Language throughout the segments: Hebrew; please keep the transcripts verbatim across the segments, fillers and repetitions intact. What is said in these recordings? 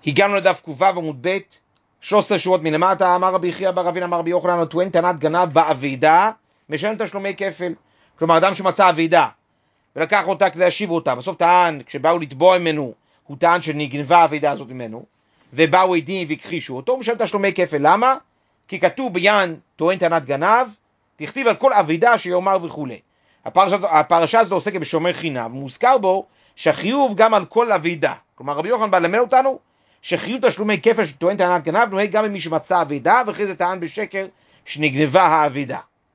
הגענו לדף ק"ו עמוד ב', שלוש עשרה שורות מלמטה. אמר רבי חייא בר אבינא אמר רבי יוחנן, הטוען טענת גנב באבידה משלם תשלומי כפל. כלומר, אדם שמצא אבידה ולקח אותה כדי להשיב אותה, בסוף טען, כשבאו לתבוע ממנו, הוא טען שנגנבה האבידה הזאת ממנו, ובאו עדים והכחישו אותו, הוא משלם תשלומי כפל. למה? כי כתוב ביין טוען טענת גנב, תכתיב על כל אבידה שיאמר וכו'. הפרשה, הפרשה הזאת עוסקת בשומר חינם, מוזכר בו שהחיוב גם על כל אבידה. כלומר, רבי יוחנן בא ללמד אותנו שחיוב תשלומי כפל שטוען טענת גנב נוהג גם במי שמצא אבידה, ואחרי זה טען בשקר שנגנבה האבידה.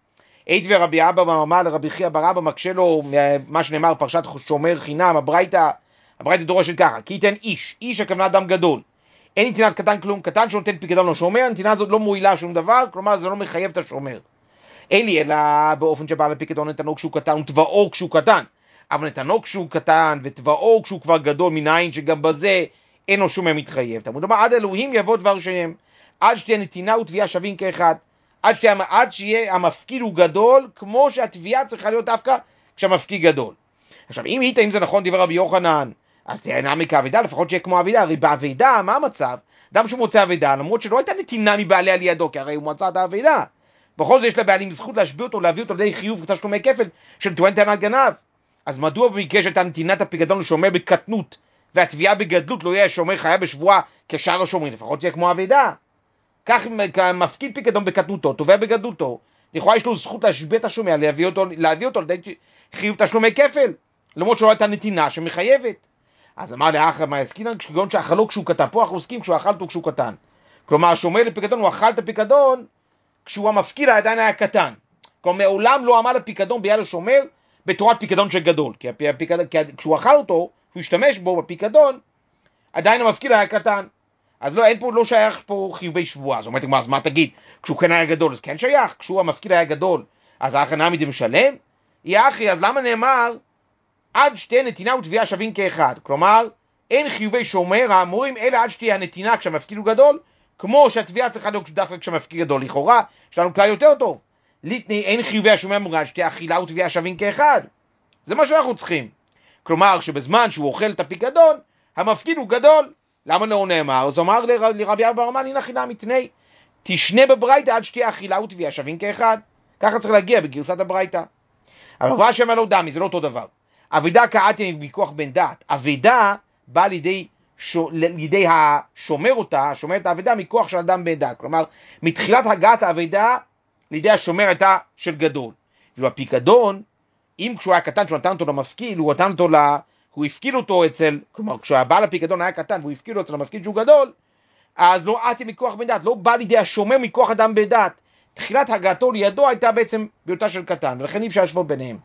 עת ורבי אבא אמר לרבי חייא בר אבא, מקשה לו מה שנאמר פרשת שומר חינם, הברייתא, הברייתא דורשת ככה, כי ייתן איש, איש הכוונה אדם גדול. אין נתינת קטן כלום, קטן שנותן פיקדון לשומר, הנתינה הזאת לא מועילה שום דבר, כלומר זה לא מחייב את השומר. אין לי אלא באופן שבעל הפיקדון נתנו כשהוא קטן ותבעו כשהוא קטן, אבל נתנו כשהוא קטן ותבעו כשהוא כבר גדול, מנין שגם בזה אינו שומר מתחייב. תלמוד אומר, עד אלוהים יבוא דבר שהם, עד שתהיה נתינה ותביעה שווים כאחד, עד שתהיה, עד שיהיה המפקיד הוא גדול, כמו שהתביעה צריכה להיות דווקא כשהמפקיד גדול. עכשיו, אם היית, אם זה נכון דבר רבי יוחנן, אז תהיה נעמי כאבידה, לפחות שיהיה כמו אבידה. הרי באבידה, מה המצב? אדם שמוצא אבידה, למרות שלא הייתה נתינה מבעלי על ידו, כי הרי הוא מצא את האבידה. בכל זאת יש לבעלים זכות להשביע אותו, להביא אותו לידי חיוב תשלומי כפל של טוען טענת גנב. אז מדוע במקרה שהייתה נתינת הפיקדון לשומר בקטנות, והתביעה בגדלות לא יהיה השומר חייב בשבועה כשאר השומרים, לפחות תהיה כמו אבידה. כך מפקיד פיקדון בקטנותו, תובע בגדלותו, לכאורה יש לו זכות להשביע את השומר, להביא אותו, להביא אותו לידי חיוב תשלומי כפל, למרות שלא הייתה נתינה שמחייבת. אז אמר לאחר מה יסקינן, כשגון שאכלו כשהוא קטן, פה אנחנו עוסקים כשהוא אכל אותו כשהוא קטן. כלומר, השומר לפיקדון, הוא אכל את הפיקדון, כשהוא המפקיד עדיין היה קטן. כלומר, מעולם לא עמד הפיקדון ביד השומר בתורת פיקדון של גדול. כי, הפיקדון, כי כשהוא אכל אותו, הוא השתמש בו בפיקדון, עדיין המפקיד היה קטן. אז לא, אין פה, לא שייך פה חיובי שבועה. זאת אומרת, אז מה תגיד? כשהוא כן היה גדול, אז כן שייך. כשהוא המפקיד היה גדול, אז האחר נעמיד משלם? יא אחי, אז למה נאמר עד שתהיה נתינה ותביעה שווים כאחד? כלומר, אין חיובי שומר האמורים, אלא עד שתהיה הנתינה כשהמפקיד הוא גדול, כמו שהתביעה צריכה להיות דווקא כשהמפקיד גדול. לכאורה, יש לנו כלל יותר טוב. ליטני, אין חיובי השומר אמורים, עד שתהיה אכילה ותביעה שווים כאחד. זה מה שאנחנו צריכים. כלומר, שבזמן שהוא אוכל את הפיקדון, המפקיד הוא גדול. למה לא נאמר? אז אמר לרבי אבא ברמן, הנה חילה מתני, תשנה בברייתא עד שתהיה אכילה ותביעה שווים כאחד. ככה צריך להגיע בגרסת הברייתא. אבל רב אשי אמר לו דמי, זה לא אותו דבר. אבידה קראתי מכוח בן דעת. אבידה באה לידי, שו, לידי השומר אותה, השומר את האבידה מכוח של אדם בן דעת. כלומר, מתחילת הגעת האבידה, לידי השומר הייתה של גדול. ובפיקדון, אם כשהוא היה קטן, שהוא נתן אותו למפקיד, הוא נתן אותו ל... הוא הפקיד אותו אצל, כלומר, כשהבעל הפיקדון היה קטן, והוא הפקיד אותו אצל המפקיד שהוא גדול, אז לא עתי מכוח בן דעת, לא בא לידי השומר מכוח אדם בן דעת. תחילת הגעתו לידו הייתה בעצם בהיותה של קטן, ולכן אי אפשר להשוות ביניהם.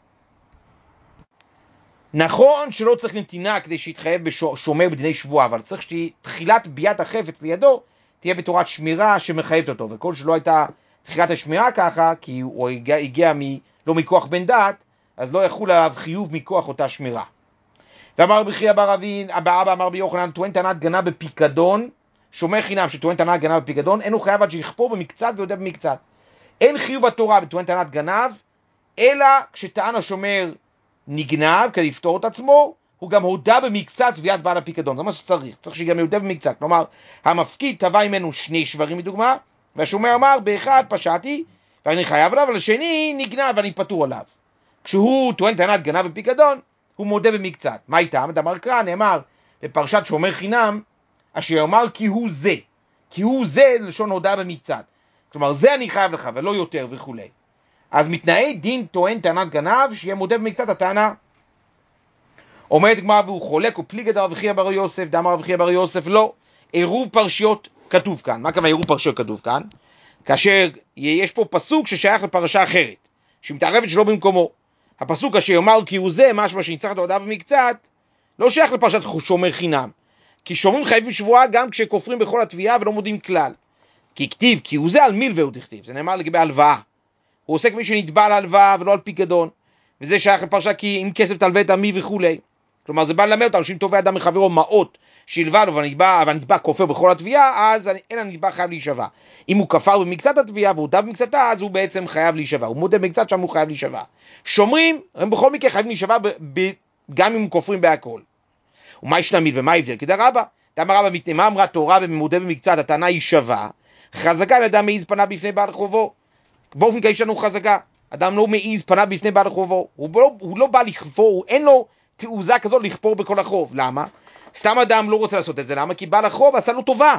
נכון שלא צריך נתינה כדי שיתחייב בשומר בדיני שבועה, אבל צריך שתחילת ביאת החפץ לידו תהיה בתורת שמירה שמחייבת אותו, וכל שלא הייתה תחילת השמירה ככה, כי הוא הגיע, הגיע מ, לא מכוח בן דעת, אז לא יחול עליו חיוב מכוח אותה שמירה. ואמר רבי חייא בר אבא אמר רבי יוחנן, טוען טענת גנב בפיקדון, שומר חינם שטוען טענת גנב בפיקדון, אין הוא חייב עד שיכפור במקצת ויודע במקצת. אין חיוב התורה בטוען טענת גנב, אלא כשטען השומר נגנב כדי לפתור את עצמו, הוא גם הודע במקצת תביעת בעל הפיקדון. זה מה שצריך, צריך שגם יהודה במקצת. כלומר, המפקיד תבע ממנו שני שברים מדוגמה, והשומר אמר, באחד פשעתי, ואני חייב עליו, אבל השני נגנב ואני פטור עליו. כשהוא טוען טענת גנב בפיקדון, הוא מודה במקצת. מה איתם? דאמר קרא, נאמר בפרשת שומר חינם, אשר אמר כי הוא זה. כי הוא זה לשון הודעה במקצת. כלומר, זה אני חייב לך ולא יותר וכו'. אז מתנאי דין טוען טענת גנב, שיהיה מודה במקצת הטענה. אומרת גמרא, והוא חולק ופליגת רבי חייא בר יוסף, דאמר רבי חייא בר יוסף, לא. עירוב פרשיות כתוב כאן. מה כמה עירוב פרשיות כתוב כאן? כאשר יש פה פסוק ששייך לפרשה אחרת, שמתערבת שלא במקומו. הפסוק אשר יאמר כי הוא זה, משמע שניצח את ההודעה במקצת, לא שייך לפרשת שומר חינם. כי שומרים חייבים שבועה גם כשכופרים בכל התביעה ולא מודים כלל. כי כתיב, כי הוא זה על מילווה הוא תכתיב. זה נאמר לגבי הלוואה. הוא עוסק מי שנתבע על הלוואה ולא על פיקדון. וזה שייך לפרשה כי אם כסף תלווה את עמי וכו'. כלומר זה בא ללמד אותנו שאם תובע אדם מחברו מעות שילווה לו והנתבע, והנתבע כופר בכל התביעה, אז אין הנתבע חייב להישבע. אם הוא כפר במקצת התביעה והודע במקצתה, אז הוא בעצם חייב להישבע. הוא מודה במקצת שם הוא חייב להישבע. שומרים, הם בכל מקרה חייבים להישבע ב- ב- גם אם הם כופרים בהכל. ומה יש להעמיד ומה ההבדל? כדרבא, דאמר רבא מתנא, מה אמרה תורה ומודה במקצת, הטענה היא שווה, חזקה לאדם מעיז פניו בפני בעל חובו. באופן כללי יש לנו חזקה, אדם לא מעיז פניו בפני בעל חובו, הוא לא, הוא לא בא לכפור, אין לו תעוזה כזאת לכפור בכל החוב. למה? סתם אדם לא רוצה לעשות את זה, למה? כי בעל החוב עשה לו טובה,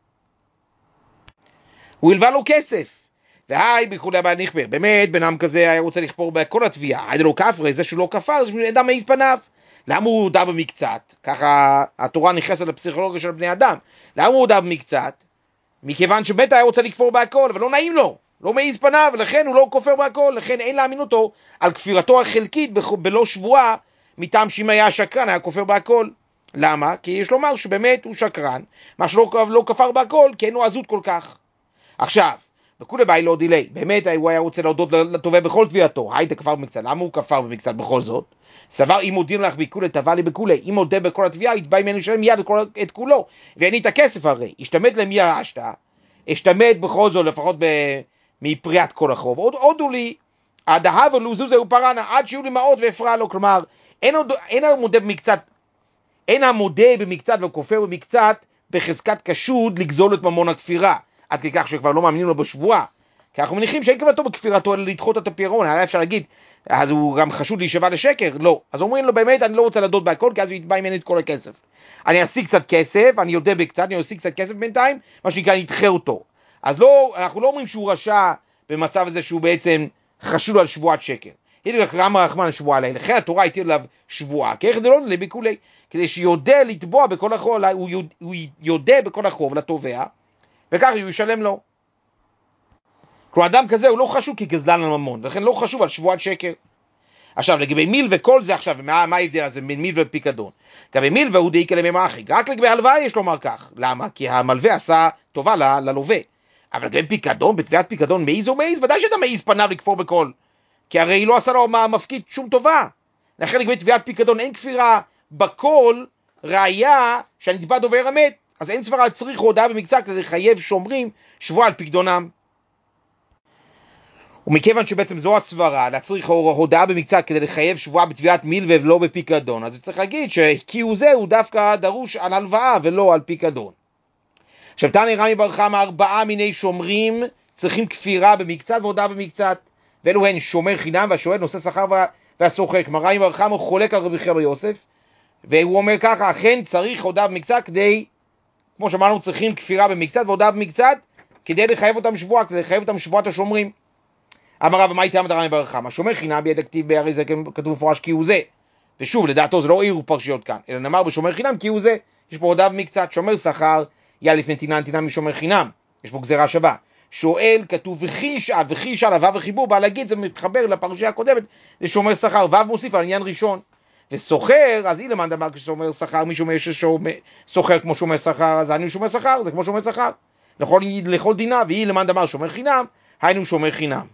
הוא הלווה לו כסף. והי בכולי הבעל נכפר, באמת בן אדם כזה היה רוצה לכפור בכל התביעה, עד לא כפר, זה שהוא לא כפר, זה אדם מעיז פניו. למה הוא הודה במקצת? ככה התורה נכנסת לפסיכולוגיה של בני אדם. למה הוא הודה במקצת? מכיוון שבאמת היה רוצה לכפור בהכל, אבל לא נעים לו, לא מעיז פניו, ולכן הוא לא כופר בהכל, לכן אין להאמין אותו על כפירתו החלקית בלא שבועה, מטעם שאם היה שקרן היה כופר בהכל. למה? כי יש לומר שבאמת הוא שקרן, מה שלא לא כפר בהכל, כי אין לו עזות כל כך. עכשיו, בכולי באי לא דילי, באמת הוא היה רוצה להודות לתובע בכל תביעתו, הייתה כפר במקצת, למה הוא כפר במקצת בכל זאת? סבר אם מודים לך בכולי תבע לי בכולי, אם מודה בכל התביעה יתבע ממנו לשלם מיד את, את כולו, ואין לי את הכסף הרי, השתמט למי הרשת, השתמט בכל זאת לפחות ב... מפריעת כל החוב, עוד הודו לי, הדהב לו זוזה ופרנה, עד שיהיו לי מעות והפרע לו, כלומר, אין, עוד, אין המודה במקצת, אין המודה במקצת וכופר במקצת, בחזקת קשוד לגזול את ממון הכפירה, עד כדי כך שכבר לא מאמינים לו בשבועה, כי אנחנו מניחים שאין כוונתו בכפירתו, אלא לדחות את הפירעון, הרי אפשר להגיד, אז הוא גם חשוד להישבע לשקר? לא. אז אומרים לו באמת, אני לא רוצה לדות בהכל, כי אז הוא יתבע ממני את כל הכסף. אני אשיג קצת כסף, אני יודע בקצת, אני אשיג קצת כסף בינתיים, מה שנקרא, אני אדחה אותו. אז לא, אנחנו לא אומרים שהוא רשע במצב הזה שהוא בעצם חשוד על שבועת שקר. הנה לך רם הרחמן שבועה עליי, לכן התורה התיר עליו שבועה, כי איך זה לא נלה בכולי, כדי שיודע לתבוע בכל החוב, הוא, יודע, הוא יודע בכל החוב לתובע, וכך הוא ישלם לו. כלומר, אדם כזה הוא לא חשוב כגזלן על ממון, ולכן לא חשוב על שבועת שקר. עכשיו, לגבי מיל וכל זה עכשיו, מה, מה ההבדל הזה בין מיל ופיקדון? לגבי מיל והוא דאיק אליהם אחי, רק לגבי הלוואה יש לומר כך. למה? כי המלווה עשה טובה ל- ללווה. אבל לגבי פיקדון, בתביעת פיקדון, מעיז או מעיז, ודאי שאתה מעיז פניו לכפור בכל. כי הרי לא עשה לו מפקיד שום טובה. לכן לגבי תביעת פיקדון אין כפירה בכל ראיה שהנתבע דובר אמת. אז אין סברה צריך הודעה במקצת כדי לחייב שומרים שבועה על פיקדונם. ומכיוון שבעצם זו הסברה, להצריך הודעה במקצת כדי לחייב שבועה בתביעת מיל ולא בפיקדון, אז צריך להגיד שכי הוא זה הוא דווקא דרוש על הלוואה ולא על פיקדון. עכשיו תני רמי בר חמא, ארבעה מיני שומרים צריכים כפירה במקצת והודעה במקצת, ואלו הן שומר חינם והשואל נושא שכר והסוחר. כלומר רמי בר חמא חולק על רבי חייא בר יוסף, והוא אומר ככה, אכן צריך הודעה במקצת כדי, כמו שאמרנו, צריכים כפירה במקצת והודעה במקצת כדי לחייב אותם שבועה, כדי לחייב אותם שבועת השומרים. אמר רב, מה הייתה אמרת רמי בר חמא? שומר חינם ביד הכתיב, הרי זה כתוב מפורש כי הוא זה. ושוב, לדעתו זה לא עירו פרשיות כאן, אלא נאמר בשומר חינם כי הוא זה. יש פה הודעה במקצת, שומר שכר, יהיה לפני נתינה, נתינה משומר חינם. יש פה גזירה שווה. שואל, כתוב וכי ישאל, וכי ישאל, הוו וחיבור, בא להגיד, זה מתחבר לפרשייה הקודמת, זה שומר שכר, וו מוסיף על עניין ראשון. וסוחר, אז אילמן אמר כששומר שכר, מישהו אומר שסוחר כמו שומר שכר, אז היינו שומר שכר, זה כמו שומר שכר. לכל, לכל דינה, ואילמן אמר שומר חינם, היינו שומר חינם.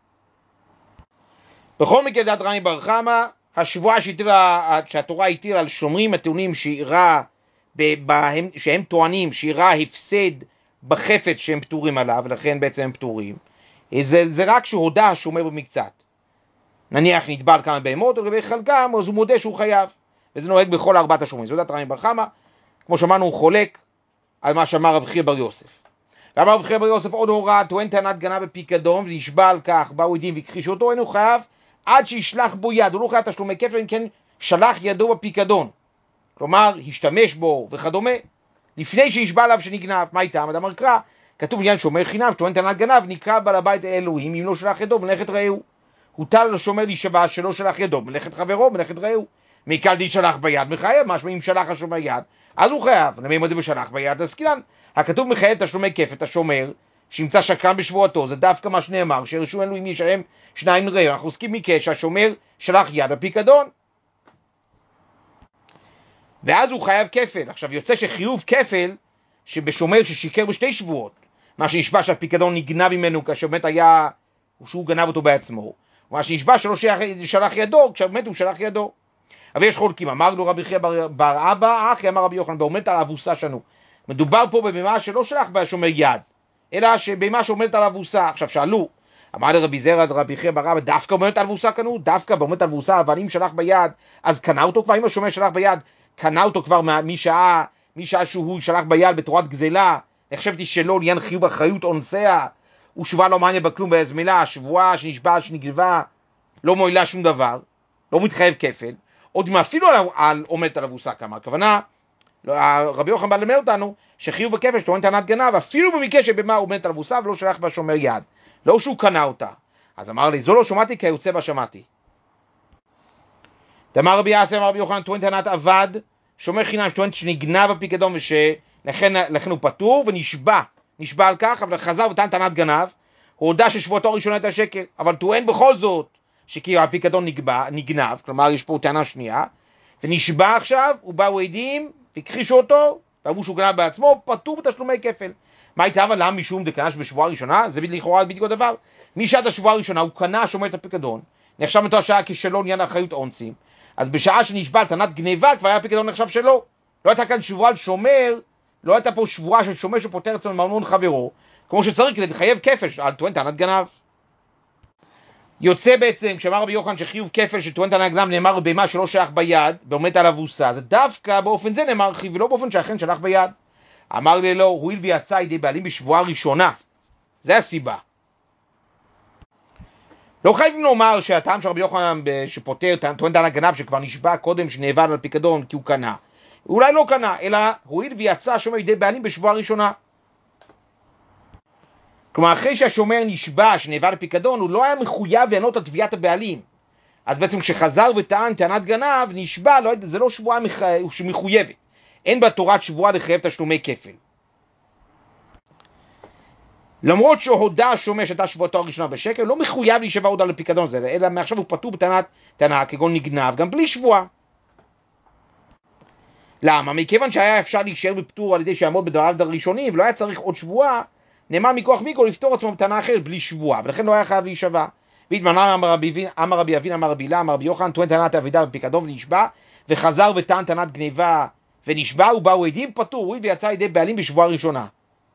בכל מקרה דעת רמי בר חמא, השבועה שהתורה התירה על שומרים הטעונים שאירע, שהם טוענים שאירע הפסד בחפץ שהם פטורים עליו, ולכן בעצם הם פטורים, זה, זה רק שהודע השומר במקצת. נניח נתבע על כמה בהמות, או לגבי חלקם, אז הוא מודה שהוא חייב. וזה נוהג בכל ארבעת השומרים. זו דעת רמי בר חמא, כמו שאמרנו, הוא חולק על מה שאמר רבי חייא בר יוסף. ואמר רבי חייא בר יוסף עוד הוראה, טוען טענת גנב בפיקדון, ונשבע על כך, באו עדים והכחישו אותו, אינו חייב עד שישלח בו יד, הוא לא חייב תשלומי כפל, אם כן שלח ידו בפיקדון. כלומר, השתמש בו וכדומה, לפני שישבע עליו שנגנב. מה איתם? אדם קרא, כתוב עניין שומר חינם, טוען טענת גנב, נקרא בעל הבית האלוהים, אם לא שלח ידו, מלאכת רעהו. הוטל לשומר להישבע שלא שלח ידו, מלאכת חברו, מלאכת רעהו. מקל די שלח ביד, מחייב, משמע אם שלח השומר יד, אז הוא חייב. למי מודיע בשלח ביד, אז כילן. הכתוב מחייב תשלומי כפל, השומר, שימצא שקרן בשבועתו, זה דווקא מה שנאמר, שירשו אלוהים ישלם שניים רעהו. אנחנו עוסקים מכך שהשומר שלח יד בפיקדון. ואז הוא חייב כפל. עכשיו יוצא שחיוב כפל, שבשומר ששיקר בשתי שבועות, מה שנשבע שהפיקדון נגנב ממנו, כאשר באמת היה, שהוא גנב אותו בעצמו, מה שנשבע שלא שלח ידו, כשבאמת הוא שלח ידו. אבל יש חולקים, אמר לו רבי חייא בר, בר אבא, אחי אמר רבי יוחנן, בעומדת על אבוסה שנו. מדובר פה במה שלא שלח בשומר יד, אלא שבמה שעומדת על אבוסה. עכשיו שאלו, אמר לרבי זרע, רבי חייא בר אבא, דווקא עומדת על אבוסה קנו? דווקא בעומדת על אבוסה, אבל אם שלח ביד, אז קנה אותו כבר, אם השומר שלח ביד, קנה אותו כבר משעה משעה שהוא שלח ביד בתורת גזלה, נחשבתי שלא לעניין חיוב אחריות אונסיה, הוא שבועה לא מעניין בכלום בהזמילה, שבועה שנשבעה שנגנבה, לא מועילה שום דבר, לא מתחייב כפל, עוד אם אפילו על, על עומדת על אבוסה כמה, הכוונה, רבי יוחנן בא ללמד אותנו, שחיוב וכפל שטוען טענת גנב, אפילו במקרה שבמה עומדת על אבוסה ולא שלח בה שומר יד, לא שהוא קנה אותה. אז אמר לי, זו לא שמעתי כי היוצא בה שמעתי. תאמר רבי יעשה, אמר רבי יוחנן, טוען טענת עבד, שומר חינם שטוען שנגנב הפיקדון ולכן הוא פטור ונשבע, נשבע על כך, אבל חזר וטען טענת גנב, הוא הודע ששבועתו הראשונה הייתה שקל, אבל טוען בכל זאת שכי הפיקדון נגבע, נגנב, כלומר יש פה טענה שנייה, ונשבע עכשיו, הוא באו עדים, הכחישו אותו, ואמרו שהוא גנב בעצמו, פטור בתשלומי כפל. מה הייתה אבל למה משום דקנה שבשבועה הראשונה? זה לכאורה בדיוק הדבר. משעת השבועה הראשונה הוא קנה שומר את הפיקדון, נחשב מאותה שעה כשלו עניין אחריות אונסים, אז בשעה שנשבע טענת גניבה כבר היה הפיקדון נחשב שלו. לא הייתה כאן שבועה על שומר, לא הייתה פה שבועה של שומר שפוטר אצל ממון חברו, כמו שצריך כדי לחייב כפל על טוען טענת גנב. יוצא בעצם, כשאמר רבי יוחנן שחיוב כפל שטוען טענת גנב נאמר בהמה שלא שייך ביד, ועומד על אבוסה, זה דווקא באופן זה נאמר חיוב, ולא באופן שאכן שלח ביד. אמר לי לא, הואיל ויצא ידי בעלים בשבועה ראשונה, זה הסיבה. לא חייבים לומר שהטעם של רבי יוחנן שפוטר טוען טענת גנב שכבר נשבע קודם שנאבד על פיקדון כי הוא קנה, אולי לא קנה, אלא הואיל ויצא שומר ידי בעלים בשבועה ראשונה. כלומר, אחרי שהשומר נשבע שנאבד על פיקדון, הוא לא היה מחויב לענות על תביעת הבעלים. אז בעצם כשחזר וטען טענת גנב, נשבע, לא, זה לא שבועה מח... מחויבת. אין בתורת שבועה לחייב תשלומי כפל. למרות שהודע השומר שהייתה שבועתו הראשונה בשקל, לא מחויב להישבע עוד על הפיקדון הזה, אלא מעכשיו הוא פטור בטענת טענה כגון נגנב, גם בלי שבועה. למה? מכיוון שהיה אפשר להישאר בפטור על ידי שיעמוד בדבריו הראשונים, ולא היה צריך עוד שבועה, נאמר מכוח מיקרו לפתור עצמו בטענה אחרת בלי שבועה, ולכן לא היה חייב להישבע. והתמנה אמר רבי אבין, אמר רבי לה, אמר רבי יוחנן, טוען טענת אבידה בפיקדון ונשבע, וחזר וטען טענת גניבה ונשבע, ובאו עדים פטור, ויצא ידי בעלים בשבועה ראשונה.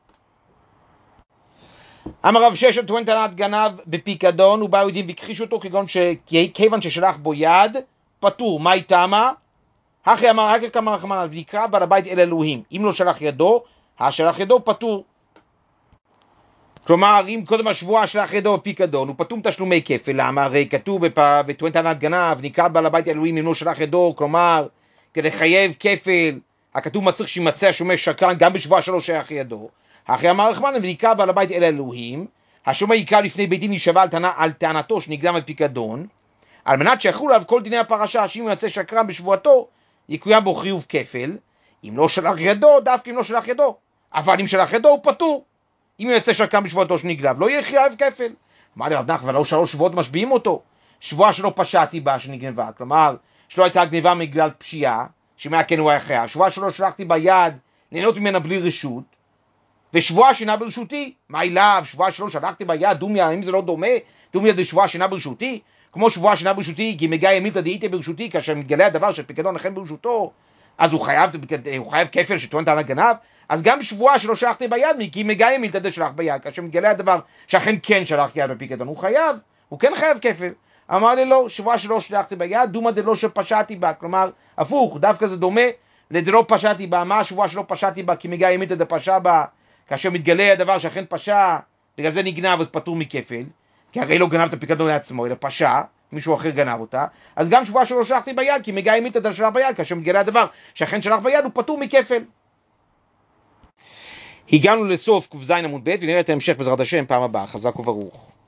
אמר רב ששת, טוען טענת גנב בפיקדון, ובאו עדים והכחישו אותו, כגון שכיוון ששלח בו יד, פטור. מה איתמה? הכי אמר, הכי כמה רחמנא, ונקרא בעל הבית אל אלוהים. אם לא שלח ידו, השלח ידו פטור. כלומר, אם קודם השבועה שלח ידו בפיקדון, הוא פטור תשלומי כפל. למה? הרי כתוב וטוען טענת גנב, נקרא בעל הבית אל אלוהים אם לא שלח ידו, כלומר, כדי לחייב כפל, הכתוב מצריך שימצא השומר שקרן גם בשבועה שלא שייך ידו. הכי אמר רחמנא, ונקרא בעל הבית אל אלוהים, השומר יקרא לפני בית דין להישבע על, על טענתו שנגנב בפיקדון, על מנת שיחולו עליו כל דיני הפרשה, שאם ימצא שקרן בשבועתו, יקוים בו חיוב כפל. אם לא שלח ידו, דווקא אם לא שלח ידו, אבל אם שלח ידו הוא פטור. אם ימצא שקרן בשבועתו שנגנב, לא יהיה חייב כפל. אמר לי רב נחמן, אבל לא שלוש שבועות משביעים אותו, שבועה שלא פשעתי בה שנגנבה, כלומר שלא הייתה גניבה בגלל פשיעה, שמה כן הוא היה חייב, שבועה שלא שלחתי ביד ליהנות ממנה בלי רשות, ושבועה שינה ברשותי, מה אליו, שבועה שלא שלחתי ביד, דומיה, אם זה לא דומה, דומיה זה שבועה שינה ברשותי, כמו שבועה שינה ברשותי, כי מגע ימילתא דאיתיה ברשותי, כאשר מתגלה הדבר של פיקדון לכן ברשותו, אז הוא חייב, הוא חייב כפל שטוען טענת גנב. אז גם שבועה שלא שלחתי ביד, כי מגע ימילתא דשלח ביד, כאשר מתגלה הדבר שאכן כן שלח יד בפיקדון, הוא חייב, הוא כן חייב כפל. אמר לי לא, שבועה שלא שלחתי ביד, דומא דלא שפשעתי בה, כלומר, הפוך, דווקא זה דומה לדלא פשעתי בה. מה השבועה שלא פשעתי בה, כי מגע ימילתא דפשע בה, כאשר מתגלה הדבר שאכן פשע, בגלל זה נגנב, אז פטור מכפל, כי הרי לא גנב את הפיקדון לעצמו, אלא פשע, מישהו אחר גנב אותה. אז גם שבועה שלא שלחתי ביד, כי מגע ימילתא דשלח ביד, כאשר מתגלה הדבר שאכן שלח ביד, הוא פטור מכפל. הגענו לסוף ק"ז עמוד ב', ונראה את ההמשך בעזרת השם פעם הבאה. חזק וברוך.